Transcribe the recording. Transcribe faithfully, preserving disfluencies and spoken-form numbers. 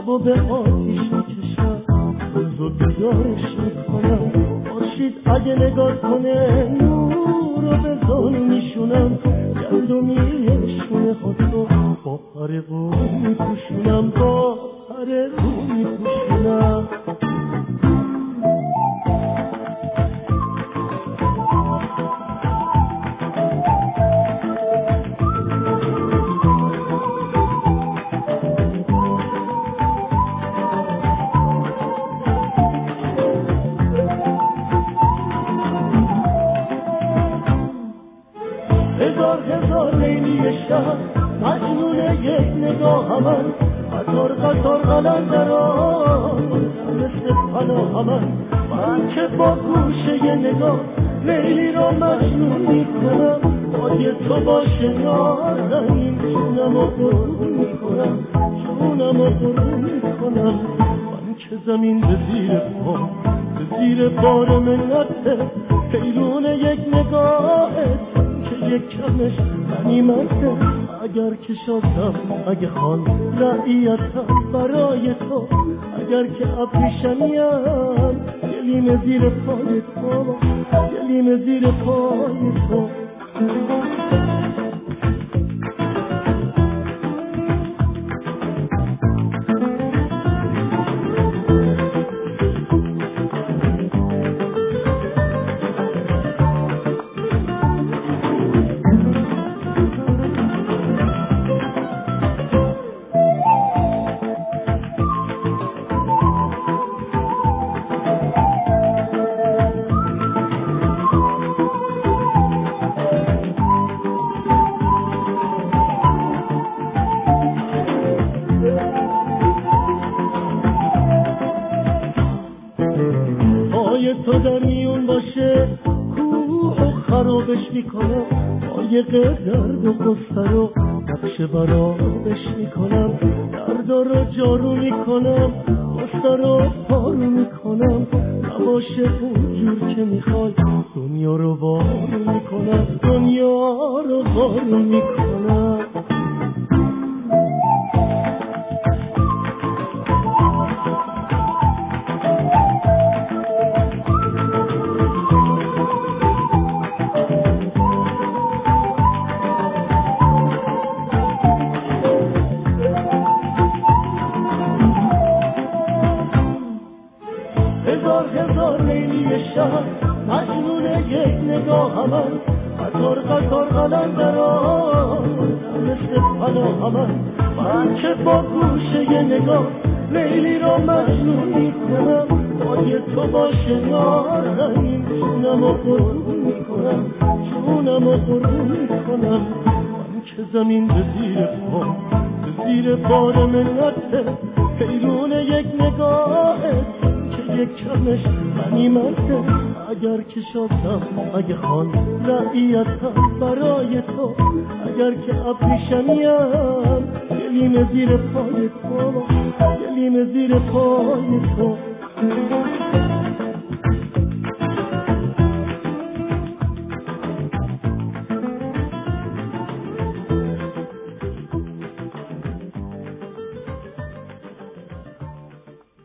تو به آتیش میکشم، روز و بیدارش میکنم. خورشید اگه نگاه کنه نور رو به زانو میشونم، گندمی شونه خودتو با پر رو میپوشونم، با پر رو میپوشونم. هزار هزار لیلی شب مجنون یک نگاه من، قطار قطار قلندران مثل پناه من. من که با گوشه نگاه لیلی را مجنون میکنم، بای تو باشه نازنین جونم و قربون میکنم، جونم و قربون میکنم. من که زمین به زیر پا به زیر بار منته، حیرون یک نگاهت یک کمش غنیمته. اگر که شدم اگه خان رعیتم برای تو، اگر که ابریشمیم گلیم زیر پای تو، گلیم زیر پای تو. تو در میون باشه کوه و خرابش میکنم، قایق درد و قصه رو نقش برابش میکنم، درد رو جارو میکنم، قصه رو پارو میکنم. نباشه اونجور که میخوای دنیا رو بارو میکنم، دنیا رو بارو میکنم. هزار هزار لیلی شب مجنون یک نگاه من، قطار قطار قلندران مثل پناه من. من که با گوشه نگاه لیلی را مجنون میکنم، بای تو باشه نازنین جونم و قربون میکنم، جونم و قربون میکنم. من که زمین به زیر پا به زیر بار منته، حیرون یک نگاهت یک کمش غنیمته. اگر که شدم اگه خان رعیتم برای تو، اگر که ابریشمیم گلیم زیر پای تو، گلیم زیر پای تو.